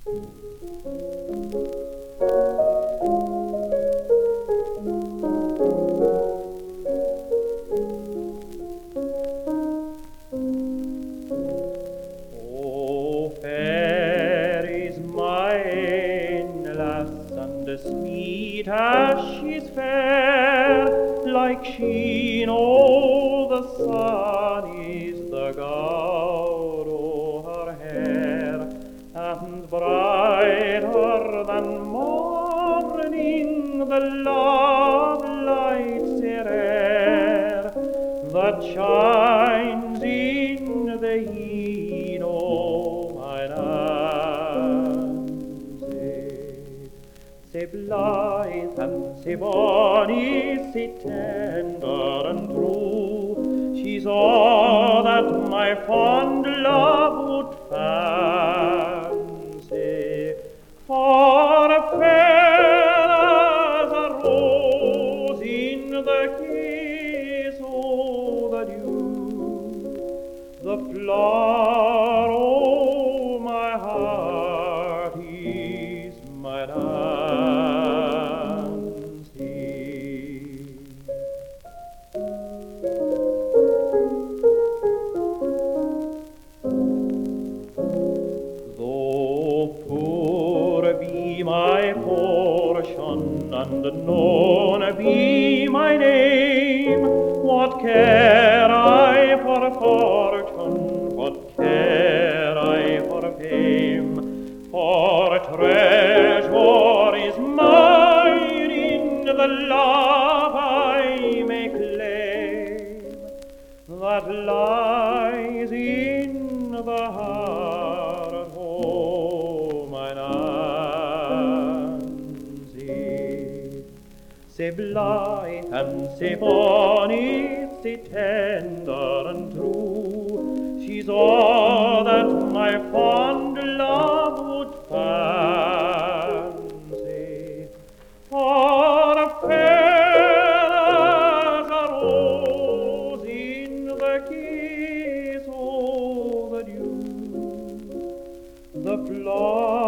Oh, fair is my lass, and sweet as she's fair, like sheen o' the sun is the goud o' her hair, and brighter than morning the love light's rare that shines in the een o' mine Anne. Sae blithe and sae bonny, sae tender and true, she's all that my fond love would fancy. For fair as a rose in the kiss o' the dew, the flower o' my heart is my Nancy. Though poor be my portion, and known be my name, what care I for fortune, what care I for fame? For treasure is mine in the love I may claim, that lies in the heart o' mine Nancy. Sae blithe and sae bonny, sae tender and true, she's all that my fond love would fancy. For fair as a rose in the kiss o' the dew, the flower